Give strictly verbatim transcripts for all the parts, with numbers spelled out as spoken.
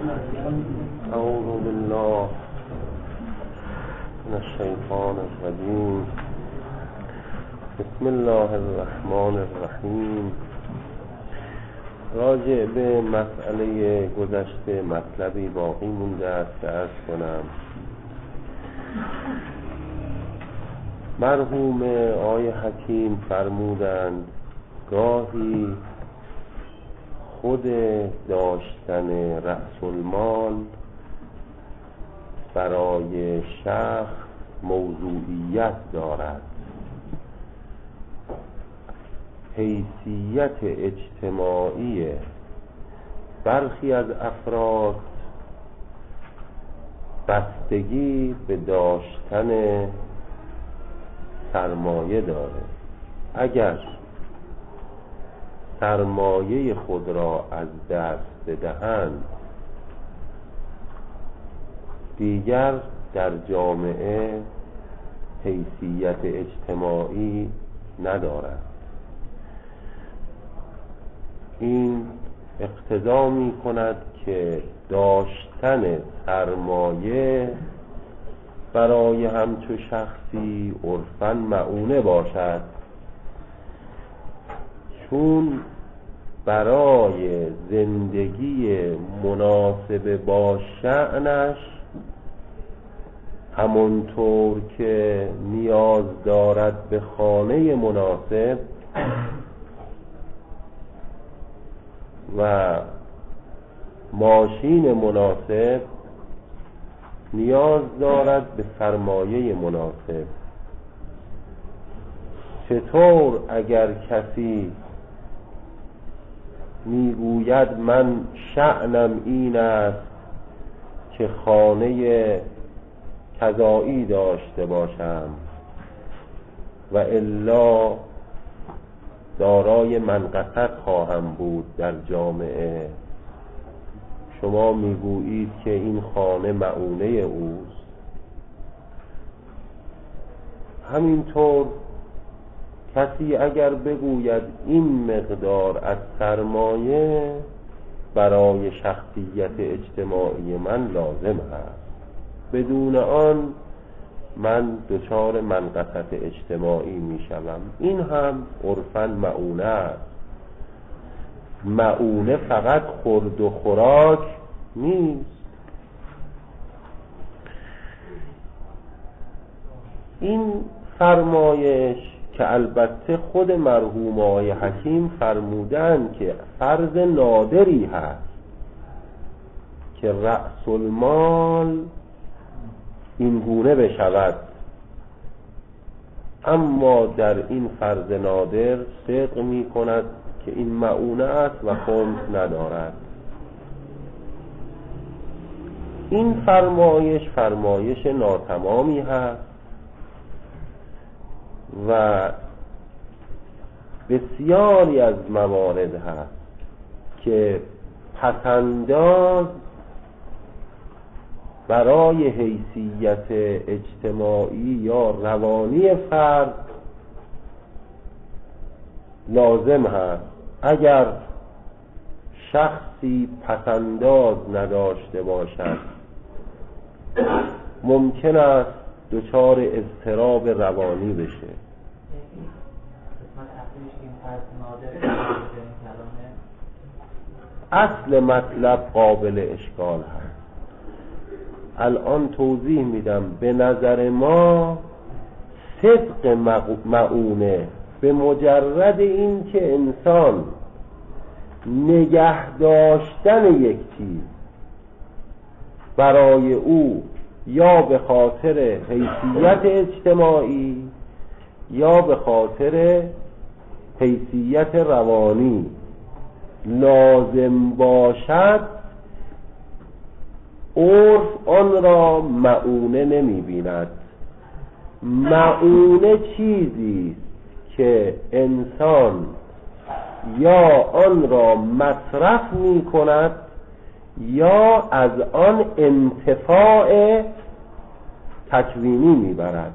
اعوذ بالله من الشیطان الرجیم. بسم الله الرحمن الرحیم. راجع به مسئله گذشته مطلبی باقی مونده است که عرض کنم. مرحوم آقای حکیم فرمودند گاهی خود داشتن رأس المال برای شخص موضوعیت دارد، حیثیت اجتماعی برخی از افراد بستگی به داشتن سرمایه داره. اگر سرمایه خود را از دست بدهند دیگر در جامعه حیثیت اجتماعی ندارد. این اقتضا می کند که داشتن سرمایه برای همچو شخصی عرفاً مؤونه باشد، چون برای زندگی مناسب با شأنش همونطور که نیاز دارد به خانه مناسب و ماشین مناسب نیاز دارد به سرمایه مناسب. چطور اگر کسی میگوید من شأنم این است که خانه قضایی داشته باشم و الا دارای منقصت خواهم بود در جامعه، شما میگویید که این خانه مؤونه اوست. همینطور کسی اگر بگوید این مقدار از سرمایه برای شخصیت اجتماعی من لازم هست، بدون آن من دچار منقصت اجتماعی می شوم، این هم عرفاً مؤونه است. مؤونه فقط خورد و خوراک نیست. این فرمایش که البته خود مرحوم آقای حکیم فرمودن که فرض نادری هست که رأس المال این گونه بشود، اما در این فرض نادر صدق می کند که این مؤونه است و خمس ندارد. این فرمایش فرمایش ناتمامی هست و بسیاری از موارد هست که پسنداز برای حیثیت اجتماعی یا روانی فرد لازم هست. اگر شخصی پسنداز نداشته باشد ممکن است دچار اضطراب روانی بشه. اصل مطلب قابل اشکال هست. الان توضیح میدم. به نظر ما صدق مؤونه به مجرد این که انسان نگه داشتن یک چیز برای او یا به خاطر حیثیت اجتماعی یا به خاطر حیثیت روانی لازم باشد، عرف آن را مؤونه نمی بیند. مؤونه چیزی که انسان یا آن را مصرف می کند یا از آن انتفاع تکوینی می برد،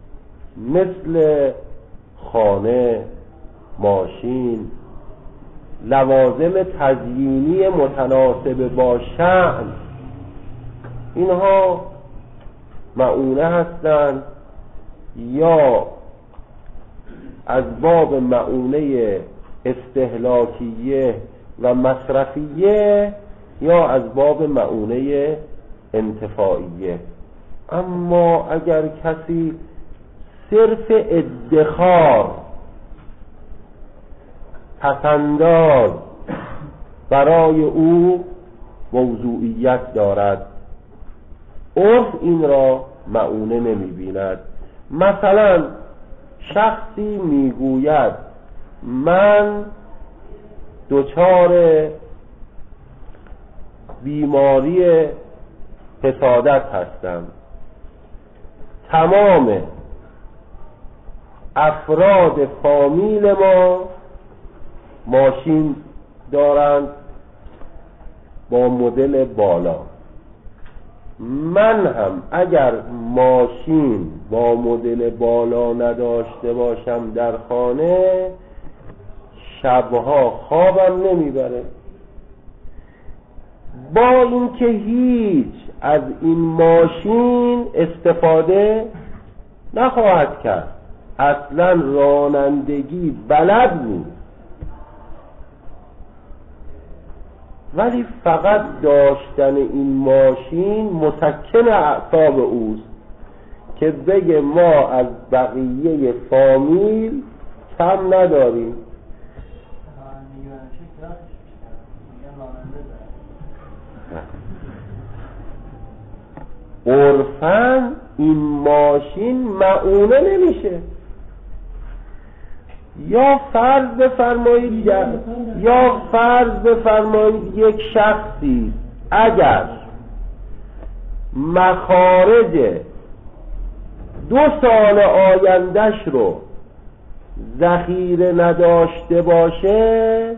مثل خانه، ماشین، لوازم تزیینی متناسب با شأن، اینها مؤونه هستند یا از باب مؤونه استهلاکیه و مصرفیه یا از باب مؤونه انتفاعیه. اما اگر کسی صرف ادخار پسنداز برای او موضوعیت دارد، عرف این را مؤونه نمی بیند. مثلا شخصی میگوید من دچار بیماری حسادت هستم، تمام افراد فامیل ما ماشین دارند با مدل بالا، من هم اگر ماشین با مدل بالا نداشته باشم در خانه شبها خوابم نمیبره. با اینکه هیچ از این ماشین استفاده نخواهد کرد، اصلا رانندگی بلد نیست، ولی فقط داشتن این ماشین مسکن اعصاب اوست که بگه ما از بقیه فامیل کم نداریم. عرفاً این ماشین مؤونه نمیشه. یا فرض بفرمایید یا فرض بفرمایید یک شخصی اگر مخارج دو سال آیندهش رو ذخیره نداشته باشه،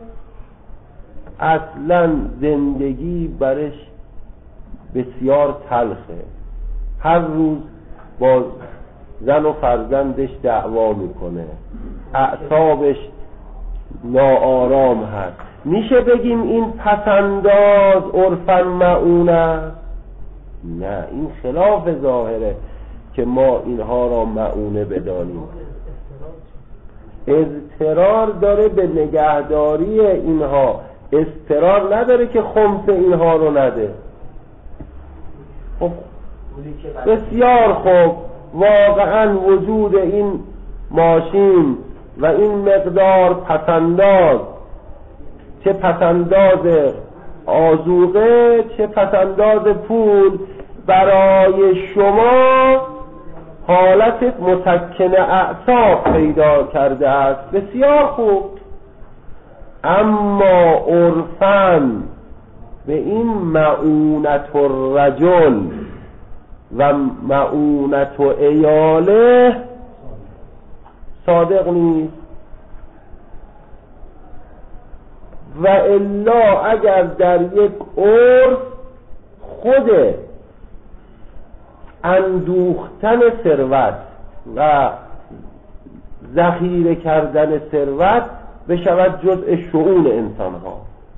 اصلا زندگی برش بسیار تلخه. هر روز با زن و فرزندش دعوا میکنه، اعصابش ناآرام هست. میشه بگیم این پسنداز عرفاً مؤون است؟ نه، این خلاف ظاهره که ما اینها را مؤونه بدانیم. اضطرار داره به نگهداری اینها، اضطرار نداره که خمس اینها رو نده. خب بسیار خوب، واقعا وجود این ماشین و این مقدار پسنداز، چه پسنداز آذوقه چه پسنداز پول، برای شما حالت مسکن اعصاب پیدا کرده است. بسیار خوب، اما عرفاً به این مؤونت الرجل و مؤونت عیاله صادق نیست. و الا اگر در یک عرف خود اندوختن ثروت و ذخیره کردن ثروت بشود جزء شؤون انسان ها،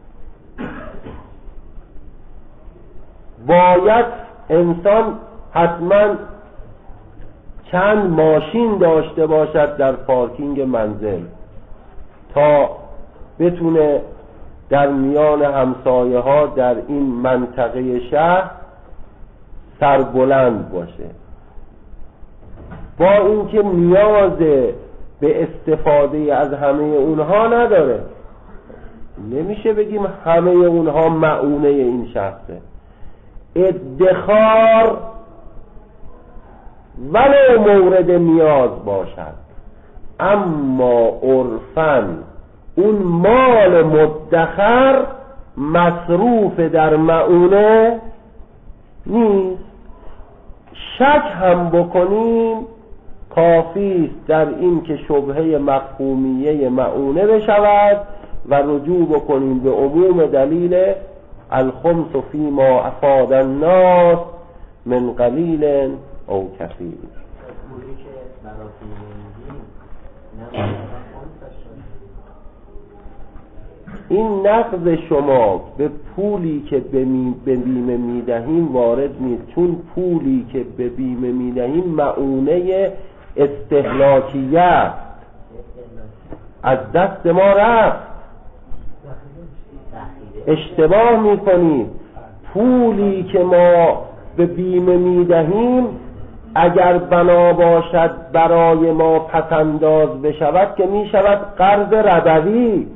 باید انسان حتما چند ماشین داشته باشد در پارکینگ منزل تا بتونه در میان همسایه ها در این منطقه شهر سربلند باشه. با اینکه نیاز به استفاده از همه اونها نداره، نمیشه بگیم همه اونها مؤونه این شخصه. ادخار ولو مورد نیاز باشد، اما عرفاً اون مال مدخر مصروف در مؤونه نیست. شک هم بکنیم کافی است در این که شبهه مفهومیه مؤونه بشود و رجوع بکنیم به عموم دلیل الخمس فیما افاد الناس من قلیل او کثیر. این نقض شما به پولی که به بیمه میدهیم وارد نیست، چون پولی که به بیمه میدهیم مؤونه استهلاکیه است، از دست ما رفت. اشتباه میکنید. پولی که ما به بیمه میدهیم اگر بنا باشد برای ما پسنداز بشود که میشود قرض ربوی.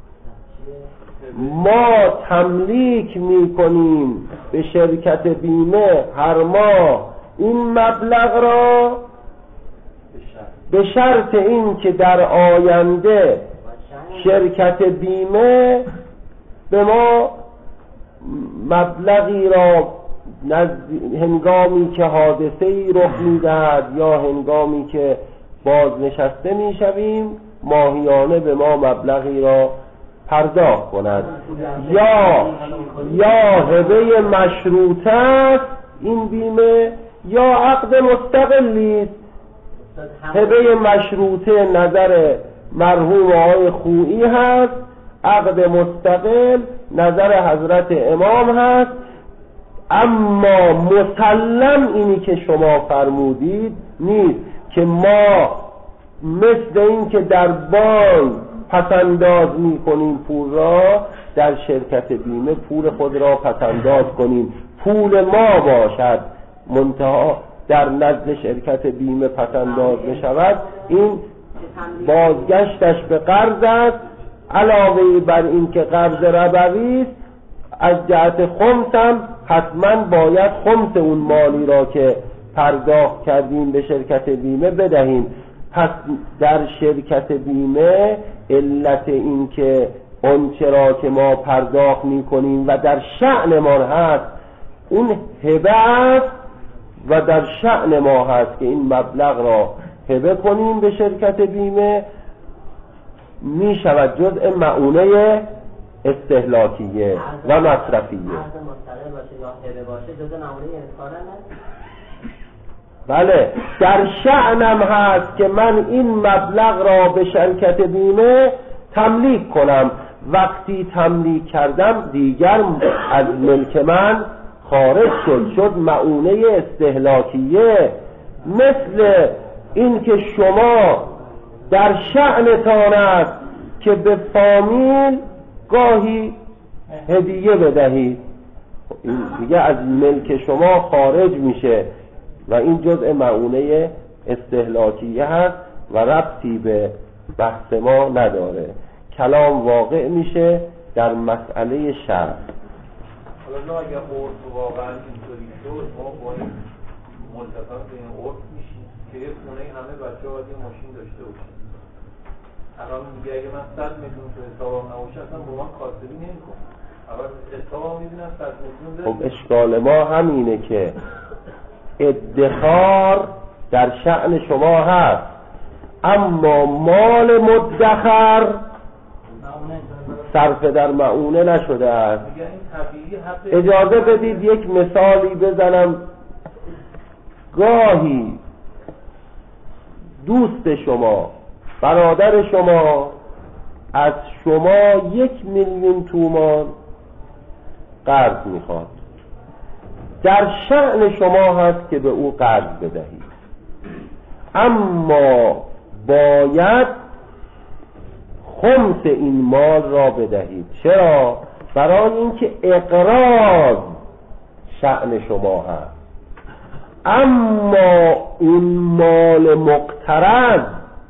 ما تملیک میکنیم به شرکت بیمه هر ماه این مبلغ را به شرط این که در آینده شرکت بیمه به ما مبلغی را هنگامی که حادثه‌ای رخ می‌دهد یا هنگامی که بازنشسته می‌شویم ماهیانه به ما مبلغی را پرداخت کند. یا یا هبه مشروطه است این بیمه یا عقد مستقلی است. هبه مشروطه نظر مرحوم آقای خویی هست، عقد مستقل نظر حضرت امام هست. اما مسلم اینی که شما فرمودید نیست که ما مثل این که در بانک پسنداز می کنیم پول را در شرکت بیمه پول خود را پسنداز کنیم، پول ما باشد منتها در نزد شرکت بیمه پسنداز بشود. این بازگشتش به قرض است، علاوه بر این که قرض ربوی است. از جهت خمس هم حتما باید خمس اون مالی را که پرداخت کردیم به شرکت بیمه بدهیم. پس در شرکت بیمه علت این که اون چرا که ما پرداخت می کنیم و در شأن ما هست اون هبه است و در شأن ما هست که این مبلغ را هبه کنیم به شرکت بیمه، می شود جزء مؤونه استهلاکیه و مصرفیه. بله، در شأنم هست که من این مبلغ را به شرکت بیمه تملیک کنم. وقتی تملیک کردم دیگر از ملک من خارج شد، شد مؤونه استهلاکیه. مثل این که شما در شأنتان است که به فامیل گاهی هدیه بدهید، این دیگه از ملک شما خارج میشه و این جزء مؤونه استهلاکیه هست و ربطی به بحث ما نداره. کلام واقع میشه در مسئله شرع. حالا اگر عرف واقعا اینطوری شد ما باید ملتزم به این عرف میشیم که یه خونه همه بچه ها باید یه ماشین داشته باشن. الان میگه اگه من صد میلیون تو حسابم نباشه اصلا با من کاسبی نمی‌کنم. اول حسابم میبینم صد میلیون داره. خب اشکال ما همینه که ادخار در شأن شما هست، اما مال مدخر صرف در مؤونه نشده است. اجازه بدید یک مثالی بزنم. گاهی دوست شما، برادر شما از شما یک میلیون تومان قرض میخواد، در شأن شما هست که به او قرض بدهید، اما باید خمس این مال را بدهید. چرا؟ برای اینکه اقراض شأن شما هست، اما اون مال مقترض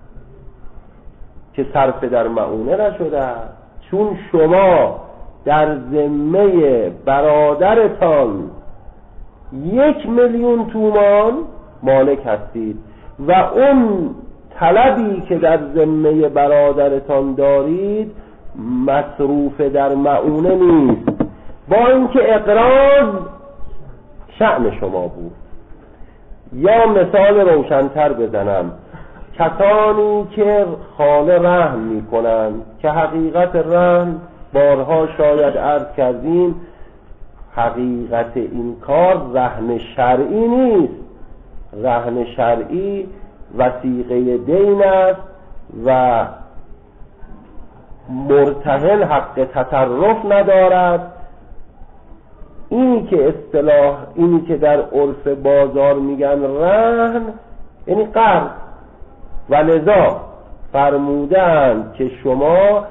که صرف در مؤونه نشده، چون شما در ذمه برادرتان یک میلیون تومان مالک هستید و اون طلبی که در ذمه برادرتان دارید مصروف در مؤونه نیست، با اینکه اقراض شأن شما بود. یا مثال روشن‌تر بزنم، کسانی که خانه رهن می کنند که حقیقت رهن بارها شاید عرض کردیم حقیقت این کار رهن شرعی نیست. رهن شرعی وثیقه دین است و مرتهن حق تصرف ندارد. اینی که اصطلاح اینی که در عرف بازار میگن رهن یعنی قرض، و لذا فرمودند که شما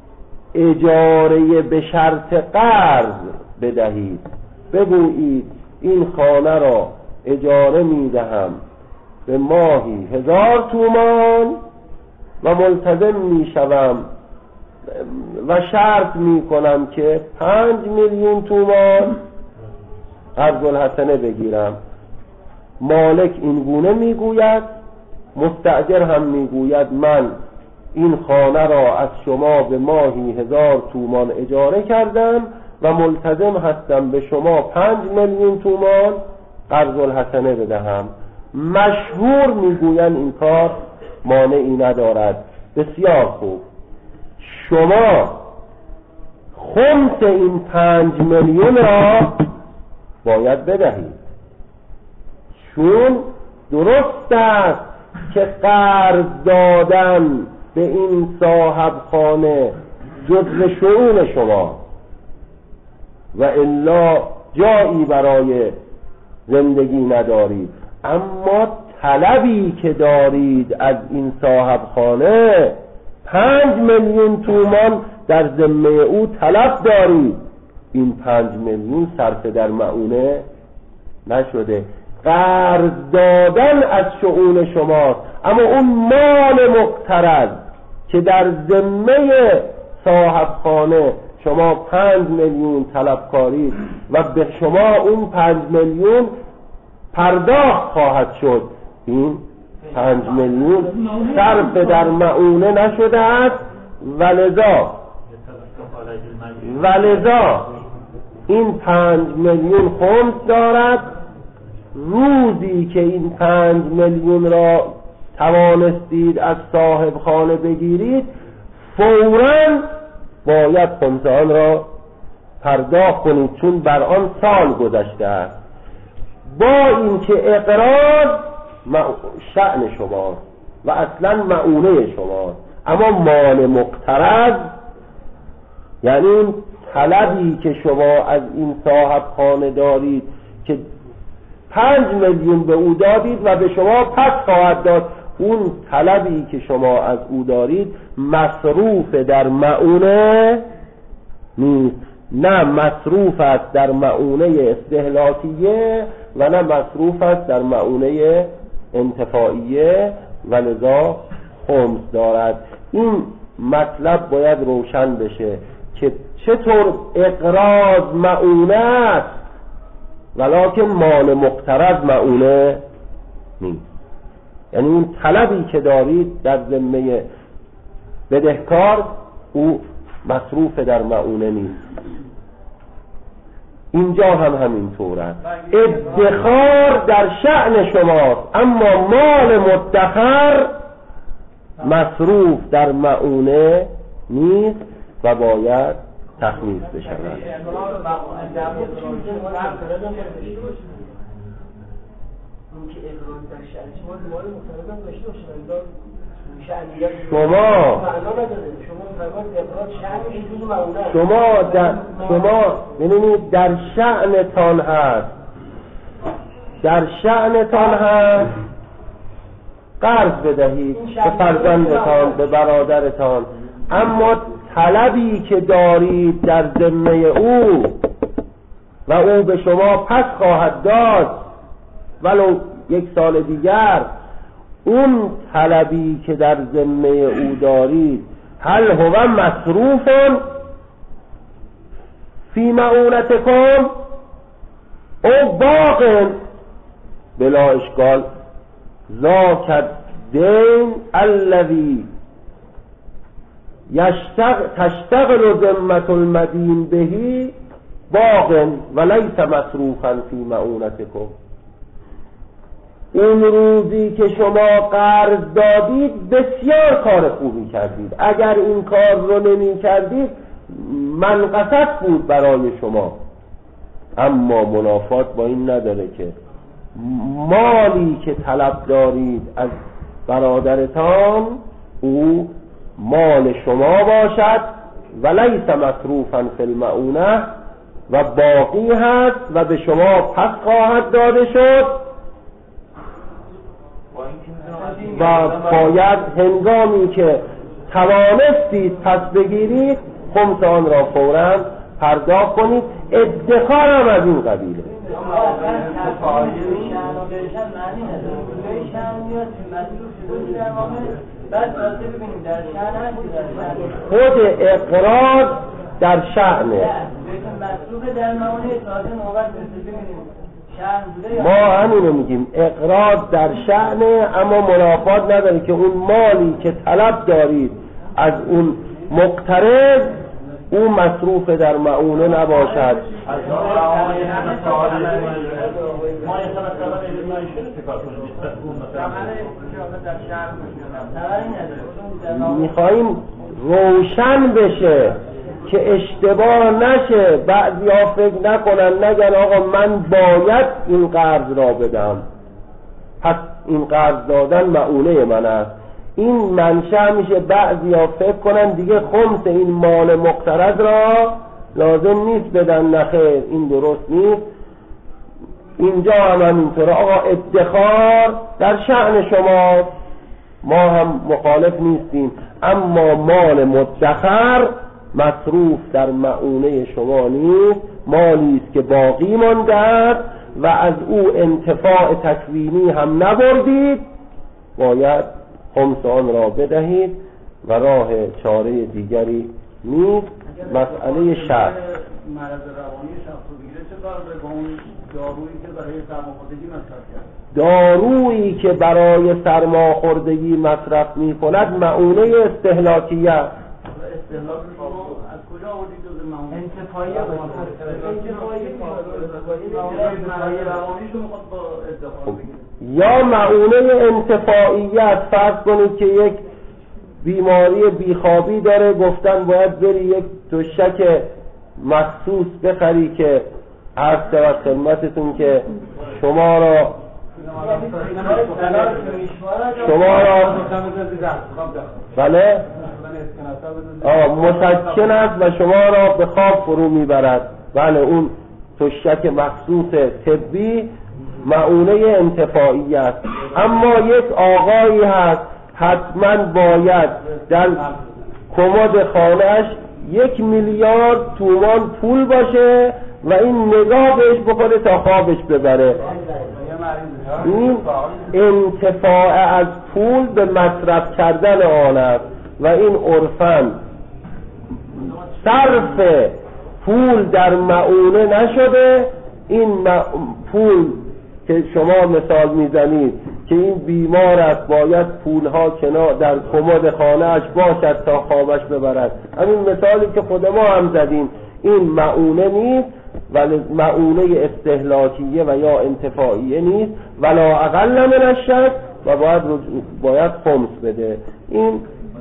اجاره به شرط قرض بدهید. بگویید این خانه را اجاره میدهم به ماهی هزار تومان و ملتزم میشوم و شرط میکنم که پنج میلیون تومان قرض الحسنه بگیرم. مالک این گونه میگوید، مستأجر هم میگوید من این خانه را از شما به ماهی هزار تومان اجاره کردم و ملتزم هستم به شما پنج میلیون تومان قرض الحسنه بدهم. مشهور میگوین این کار مانعی ندارد. بسیار خوب، شما خمس این پنج میلیون را باید بدهید، چون درست است که قرض دادن به این صاحب خانه جزء شؤون شما و الا جایی برای زندگی ندارید، اما طلبی که دارید از این صاحب خانه پنج میلیون تومان در ذمه او طلب دارید. این پنج میلیون صرف در مؤونه نشده، قرض دادن از شؤون شماست، اما اون مال مقترض که در ذمه صاحب خانه شما پنج میلیون طلب کارید و به شما اون پنج میلیون پرداخت خواهد شد، این پنج میلیون صرف در مؤونه نشده است. ولذا ولذا این پنج میلیون خمس دارد. روزی که این پنج میلیون را توانستید از صاحب خانه بگیرید، فوراً باید خمس آن را پرداخت کنید، چون بر آن سال گذشته است. با اینکه اقراض شأن شماست و اصلا مؤونه شماست، اما مال مقترض یعنی این طلبی که شما از این صاحب خانه دارید که پنج میلیون به او دادید و به شما پس خواهد داد، اون طلبی که شما از او دارید مصروف در مؤونه نیست، نه مصروف است در مؤونه استهلاکیه و نه مصروف است در مؤونه انتفاعیه، و لذا خمس دارد. این مطلب باید روشن بشه که چطور اقراض مؤونه است ولکن مال مقترض مؤونه نیست. یعنی اون طلبی که دارید در ذمه بدهکار او مصروف در مؤونه نیست. اینجا هم همینطور است. ادخار در شأن شماست، اما مال مدخر مصروف در مؤونه نیست و باید تخمیس بشود. شما شما در شما ببینید در شأن تان هست، در شأن تان هست قرض بدهید به فرزندتان، به برادرتان، اما طلبی که دارید در ذمه او و او به شما پس خواهد داد ولو یک سال دیگر، اون طلبی که در ذمه او دارید هل هو مصروف فی مؤونتکم او باق بلا اشکال ذاک الدین الذی تشتغل ذمة المدین بهی باق ولیس مصروفا فی مؤونتکم. این روزی که شما قرض دادید بسیار کار خوبی کردید، اگر این کار رو نمی کردید منقصت بود برای شما، اما منافات با این نداره که مالی که طلب دارید از برادرتان او مال شما باشد ولیس مصروفا فی المعونه و باقی هست و به شما پس خواهد داده شد و باید هنگامی که توانستید پس بگیرید خمس آن را فوراً پرداخت کنید. ادخار هم از این قبیله. خود اقراض در شأنه. ما همینو میگیم اقراض در شأنه، اما منافات نداره که اون مالی که طلب دارید از اون مقترض اون مصروف در معونه نباشد. میخواییم روشن بشه که اشتباه نشه، بعضی ها فکر نکنن نگن آقا من باید این قرض را بدم پس این قرض دادن معونه من است. این منشأ میشه بعضی ها فکر کنن دیگه خمس این مال مقترض را لازم نیست بدن. نخیر، این درست نیست. اینجا هم همینطوره. آقا ادخار در شأن شما، ما هم مخالف نیستیم، اما مال مدخر مصروف در معونه شما نیست، مالی است که باقی مانده است و از او انتفاع تکوینی هم نبردید، باید خمس آن را بدهید و راه چاره دیگری نیست. مسئله شرط مرض روانی شخصو بگیره چه کار داره با اون دارویی که برای سرماخوردگی مصرف کرد؟ دارویی که برای سرماخوردگی مصرف می کند معونه استهلاکیه. استهلاک از کجا آوردید جز معونه؟ انتفاعی انتفاعی روانیشو میخواد با ادخار بگیره. یا معونه انتفاعیت. فرض کنید که یک بیماری بیخوابی داره، گفتن باید بری یک تشک مخصوص بخری که عرض شود خدمتتون که شما را شما را بله مسکن است و شما را به خواب فرو میبرد. بله، اون تشک مخصوص طبی معونه انتفاعی است. اما یک آقایی هست حتما باید در کمد خانه‌اش یک میلیارد تومان پول باشه و این نگاه بهش بکنه تا خوابش ببره. این انتفاع از پول به مصرف کردن آن است و این عرفاً صرف پول در معونه نشده. این پول که شما مثال میزنید که این بیمار است باید پولها کنار در کمد خانه‌اش باشد تا خوابش ببرد، همین مثالی که خود ما هم زدیم، این معونه نیست ولی معونه استهلاکیه و یا انتفاعیه نیست، ولا اقل من الشرط و باید باید خمس بده. این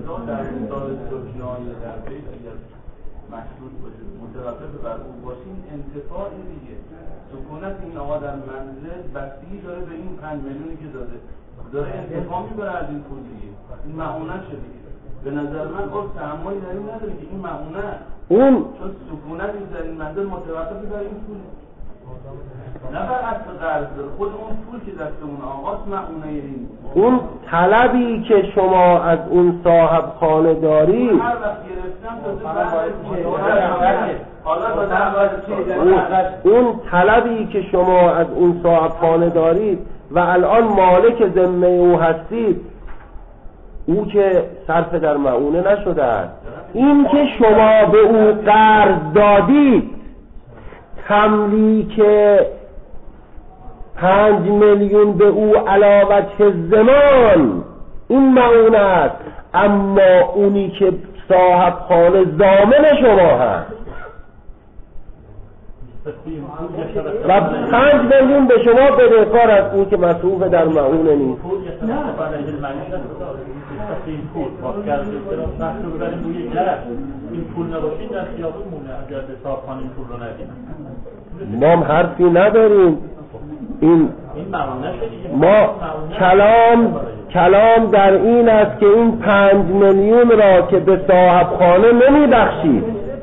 مشروط باشه، متوقف بر اون باشین انتفاع دیگه. سکونت این آقا در منزل بستگی داره به این پنج میلیونی که داده، داره انتفاع میبره از این پول دیگه، این معونه شده. به نظر من گفت تعمایی در این نداره که این معونه اون چون سکونت این در این منزل متوقف بر این پول نه بر اصل قرض داره، خود اون پول که دست اون آقاست معونه این. اون طلبی که شما از اون صاحب خانه داری هر وقت گرفتم اون طلبی که شما از اون صاحب خانه دارید و الان مالک ذمه او هستید، او که صرف در معونه نشده است. این که شما به او قرض دادید تملیک پنج میلیون به او علاوه زمان این معونه است، اما اونی که صاحب خانه ضامن شما هست و پنج میلیون به شما بدهکار است، اون که مصروف در معونه نیست. این پول نباشید در خیابون مونه اگر به صاحب خانه این پول رو ندیم. ما هم حرفی نداریم. این ما کلام کلام در این است که این پنج میلیون را که به صاحب خانه نمی بخشید،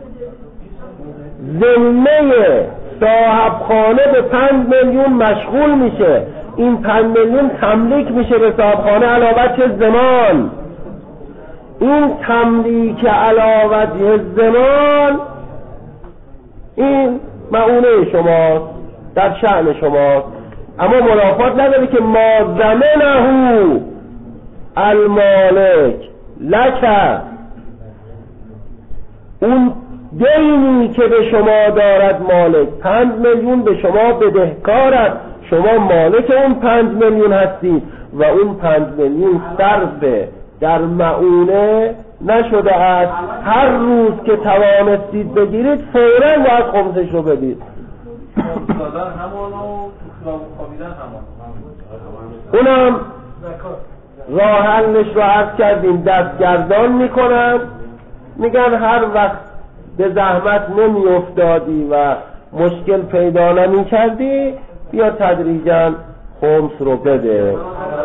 ذمه صاحب خانه به پنج میلیون مشغول میشه، این پنج میلیون تملیک میشه به صاحب خانه علاوه چه زمان. این تملیک علاوه زمان این معونه شماست، در شأن شماست، اما منافات نداره که ما ضمنه المالک لک، اون دینی که به شما دارد مالک، پنج میلیون به شما بدهکارد، شما مالک اون پنج میلیون هستید و اون پنج میلیون صرف در معونه نشده است. هر روز که توانستید بگیرید فوراً باید خمسش رو بدید. دادن همانو تو خوابیدن همانو، اونم راه حلش رو عرض کردیم، دستگردان میکنن، میگن هر وقت به زحمت نمی افتادی و مشکل پیدا نمی کردی بیا تدریجاً خمس رو بده.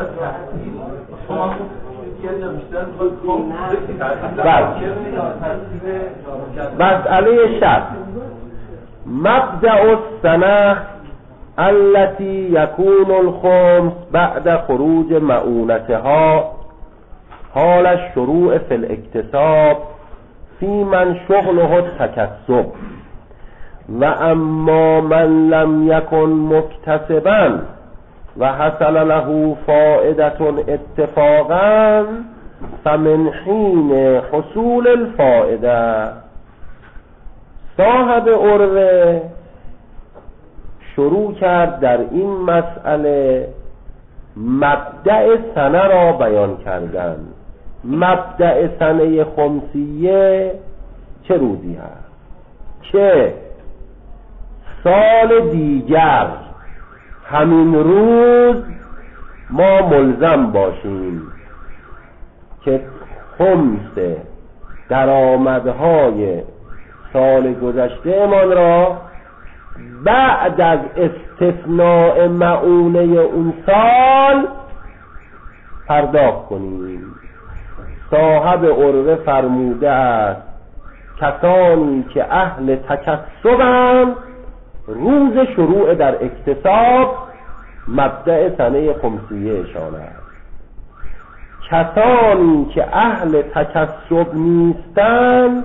مسئله شرط مبدأ السنه التي يكون الخمس بعد خروج مؤونتها حال الشروع في الاكتساب في من شغله التكسب و اما من لم يكن مكتسبا و حصل له فائدة اتفاقا فمن حين حصول الفائده. صاحب عروه شروع کرد در این مسئله مبدأ سنه را بیان کردن. مبدأ سنه خمسیه چه روزی هست که سال دیگر همین روز ما ملزم باشیم که خمس درآمدهای سال گذشته من را بعد از استثناء مؤونه اون سال پرداخت کنیم. صاحب عروه فرموده است کسانی که اهل تکسبند روز شروع در اکتساب مبدأ سنه خمسیه شان است. کسانی که اهل تکسب نیستند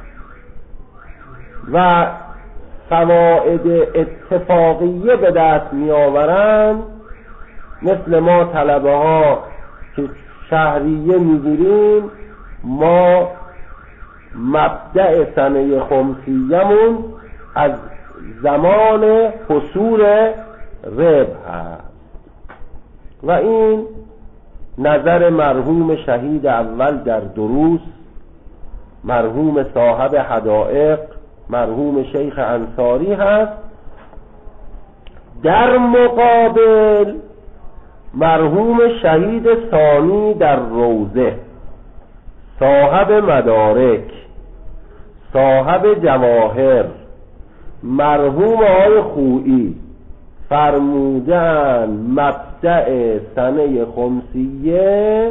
و فواید اتفاقیه به دست می آورند، مثل ما طلبه ها که شهریه می گیریم، ما مبدأ سنه خمسیمون از زمان حصول ربح هست و این نظر مرحوم شهید اول در دروس، مرحوم صاحب حدائق، مرحوم شیخ انصاری هست. در مقابل مرحوم شهید ثانی در روضه، صاحب مدارک، صاحب جواهر، مرحوم آقای خویی فرمودن مبدأ سنه خمسیه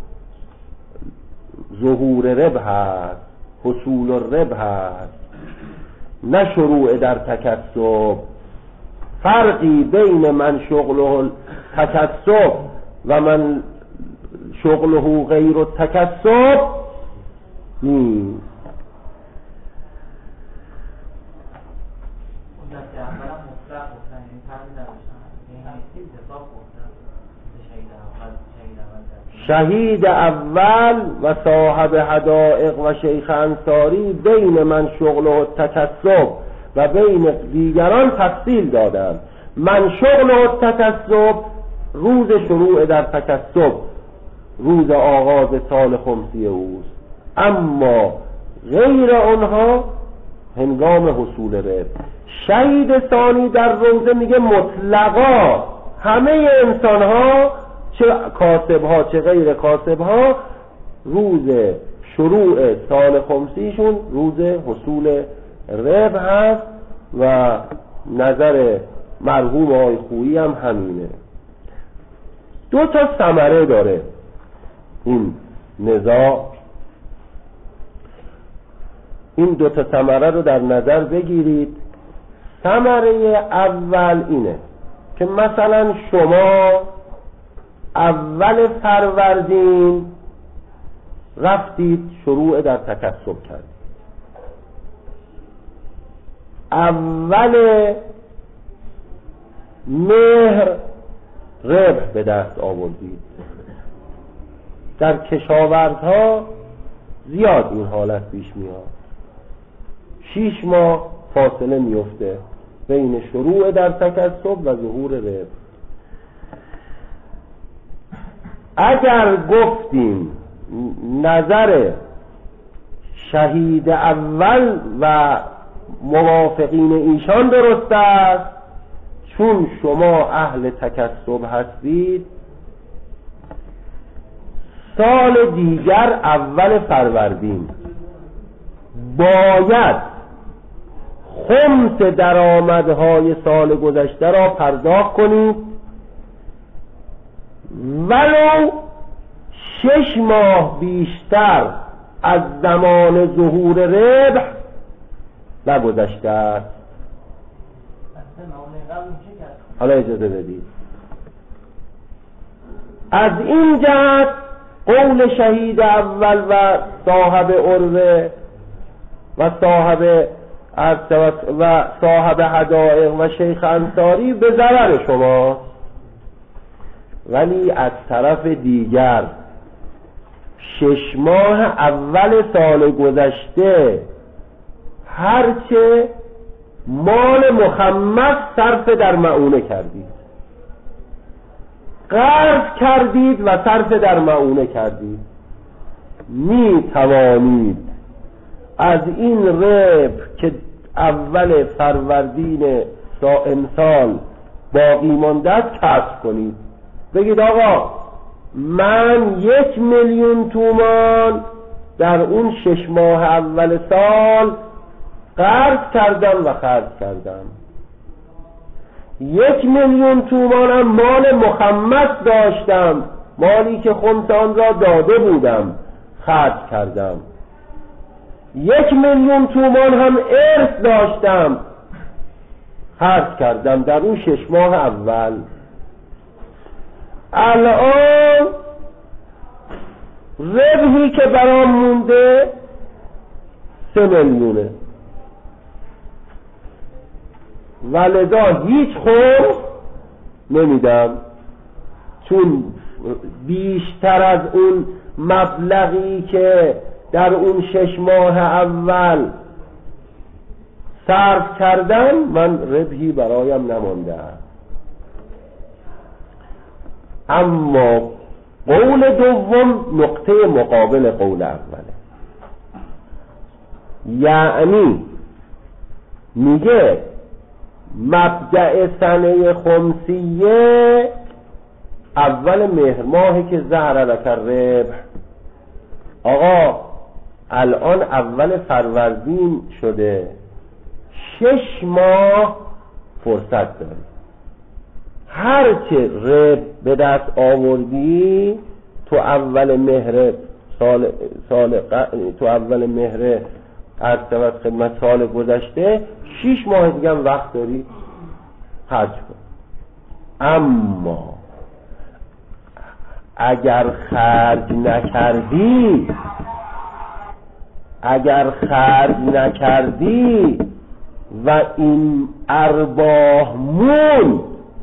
ظهور ربح است، حصول ربح است، نه شروع در تکسب. فرقی بین من شغله تکسب و من شغله غیر التکسب نیست. شهید اول و صاحب حدائق و شیخ انصاری بین من شغل و تکسب و بین دیگران تفصیل دادند. من شغل و تکسب روز شروع در تکسب، روز آغاز سال خمسی اوست، اما غیر آنها هنگام حصول ربح. شهید ثانی در روزه میگه مطلقا همه انسان ها، چه کاسب ها چه غیر کاسب ها، روز شروع سال خمسیشون روز حصول ربح هست و نظر مرحوم آقای خویی هم همینه. دو تا ثمره داره این نزاع. این دو تا ثمره رو در نظر بگیرید. ثمره اول اینه که مثلا شما اول فروردین رفتید شروع در تکسب کردید، اول مهر ربح به دست آوردید. در کشاورزها زیاد این حالت پیش میاد، شیش ماه فاصله میفته بین شروع در تکسب و ظهور ربح. اگر گفتیم نظر شهید اول و موافقین ایشان درست است، چون شما اهل تکسب هستید، سال دیگر اول فروردین باید خمس درآمدهای سال گذشته را پرداخت کنید، ولو شش ماه بیشتر از زمان ظهور ربح نگذشته است. حالا اجازه بدید. از این جهت قول شهید اول و صاحب عروه و صاحب و صاحب حدائق و شیخ انصاری به ضرر شما، ولی از طرف دیگر شش ماه اول سال گذشته هرچه مال مخمس صرف در معونه کردید، قرض کردید و صرف در معونه کردید، می توانید از این ربح که اول فروردین امسال باقی مانده است کسب کنید. بگید آقا من یک میلیون تومان در اون شش ماه اول سال قرض کردم و خرج کردم، یک میلیون تومانم مال مخمس داشتم، مالی که خمس آن را داده بودم خرج کردم، یک میلیون تومان هم ارث داشتم خرج کردم در اون شش ماه اول. الان ربحی که برام مونده سه میلیونه، ولذا هیچ خورد نمیدم، چون بیشتر از اون مبلغی که در اون شش ماه اول صرف کردم من ربحی برایم نمانده. اما قول دوم نقطه مقابل قول اوله، یعنی میگه مبدأ سنه خمسیه اول مهر ماهی که ظهر لک الربح. آقا الان اول فروردین شده، شش ماه فرصت داری، هرچه ربح به دست آوردی تو اول مهر سال, سال تو اول مهر از خدمت سال گذشته شش ماه دیگه هم وقت داری خرج کن. اما اگر خرج نکردی اگر خرج نکردی و این ارباح مون،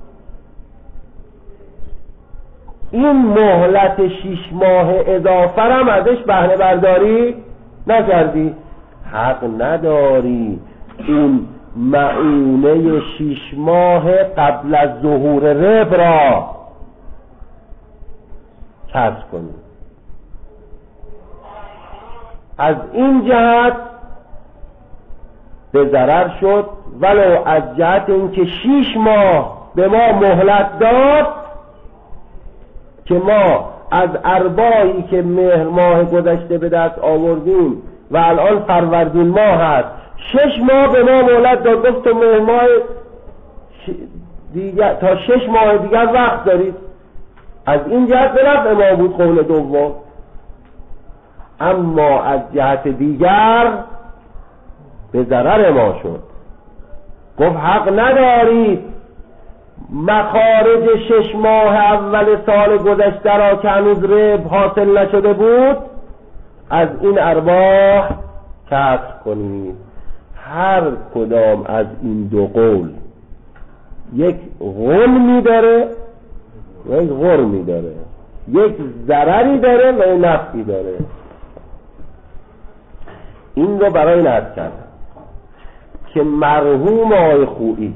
این مهلت شش ماه اضافه هم ازش بهره برداری نکردی، حق نداری این معونه شش ماه قبل از ظهور ربح را کسب کنی. از این جهت به ضرر شد، ولو از جهت اینکه شش ماه به ما مهلت داد که ما از ارباحی که مهر ماه گذشته به دست آوردیم و الان فروردین ماه هست، شش ماه به ما مهلت داد، گفت تو مهر ماه دیگر تا شش ماه دیگر وقت دارید. از این جهت به نفع ما بود قول دوم، اما از جهت دیگر به ضرر ما شد. گفت حق ندارید مخارج شش ماه اول سال گذشته را که هنوز ربح حاصل نشده بود از این ارباح کسب کنید. هر کدام از این دو قول یک غنمی داره و یک غرمی داره، یک ضرری داره و یک نفعی داره. این رو برای نهد کردم که مرحوم آقای خویی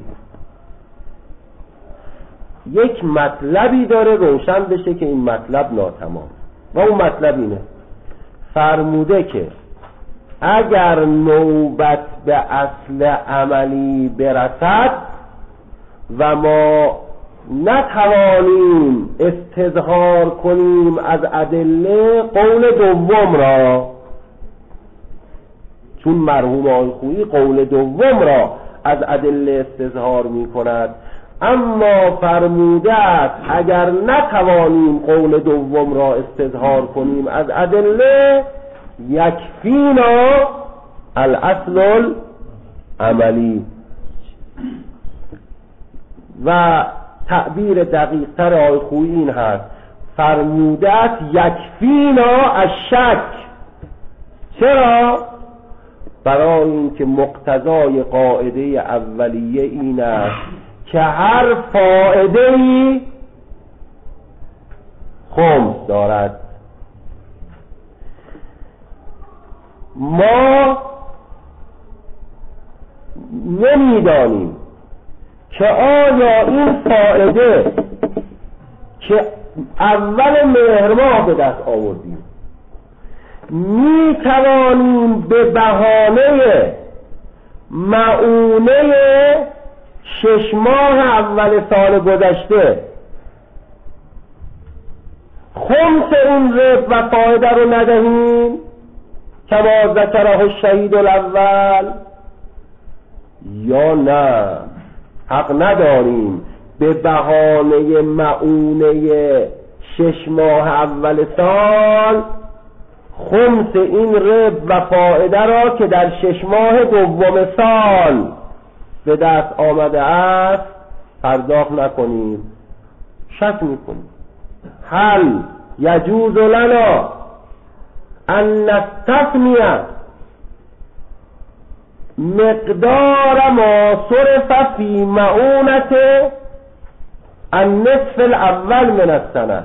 یک مطلبی داره روشن بشه که این مطلب ناتمام، و اون مطلب اینه، فرموده که اگر نوبت به اصل عملی برسد و ما نتوانیم استظهار کنیم از ادله قول دوم را، چون مرحوم آقای خویی قول دوم را از ادله استظهار می کند، اما فرموده است اگر نتوانیم قول دوم را استظهار کنیم از ادله یکفینا الاصل عملی. و تعبیر دقیق تر آقای خویی این هست، فرموده است یکفینا الشک. چرا؟ برای اینکه مقتضای قاعده اولیه این است که هر فائده‌ای خمس دارد. ما نمیدانیم که آیا این فائده که اول مهر ماه به دست آوردیم می توانیم به بهانه معونه شش ماه اول سال گذشته خمس این ربح و فایده رو ندهیم کما ذکره الشهید الاول، یا نه حق نداریم به بهانه معونه شش ماه اول سال خمس این ربح و فایده را که در شش ماه دوم سال به دست آمده است پرداخت نکنیم. شک میکنیم هل یجوز لنا ان نستثنی مقدار ما صرف فی معونت النصف الاول من السنه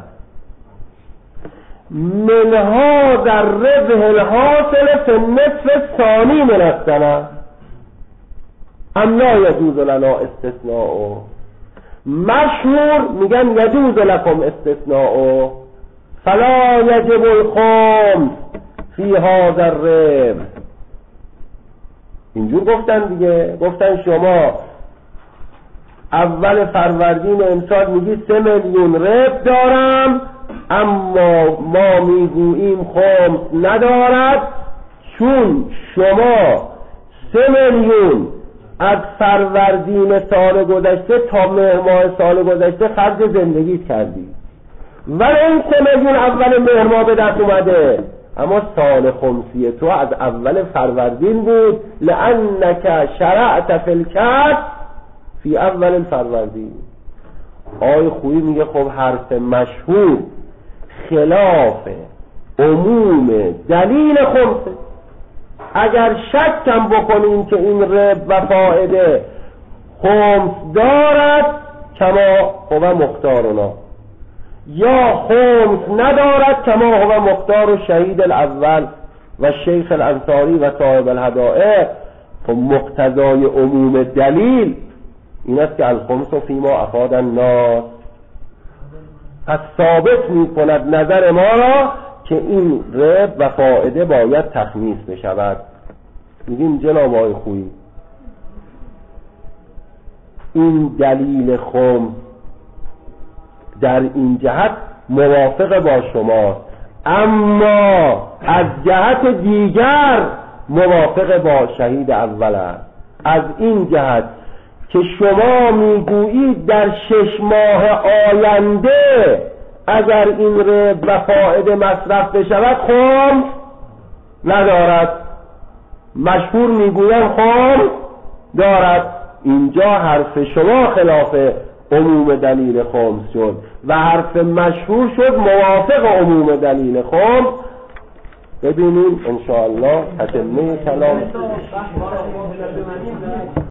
من هذا الربح الحاصل فی النصف الثانی من السنه ام لا یجوز لنا استثناء؟ مشهور میگن یجوز لکم استثناء فلا یجب الخمس فی هذا الربح. اینجور گفتن دیگه، گفتن شما اول فروردین امسال میگی سه میلیون ربح دارم اما ما میگوییم خمس ندارد، چون شما سه میلیون از فروردین سال گذشته تا مهر ماه سال گذشته خرج زندگیت کردی، ولی این سه میلیون اول مهر ماه به دست اومده، اما سال خمسی تو از اول فروردین بود، لانک شرعت فی الکسب فی اول الفروردین. آقای خویی میگه خب حرف مشهور خلاف عموم دلیل خمسه. اگر شکم بکنیم که این ربح و فائده خمس دارد کما هو مختارنا، یا خمس ندارد کما هو مختار شهید الاول و شیخ الانصاری و صاحب الهدائق، خب مقتضای عموم دلیل این است که الخمس فیما افاد الناس. پس ثابت می کند نظر ما را که این ربح و فائده باید تخمیس بشود. میگیم جناب آقای خویی این دلیل خمس در این جهت موافق با شما، اما از جهت دیگر موافق با شهید اول است. از این جهت که شما میگویید در شش ماه آینده اگر این ربح و فائده مصرف بشود خمس ندارد. مشهور میگویم خام دارد. اینجا حرف شما خلاف عموم دلیل خمس شد و حرف مشهور شد موافق عموم دلیل خمس. ببینیم انشاءالله تتمه کلام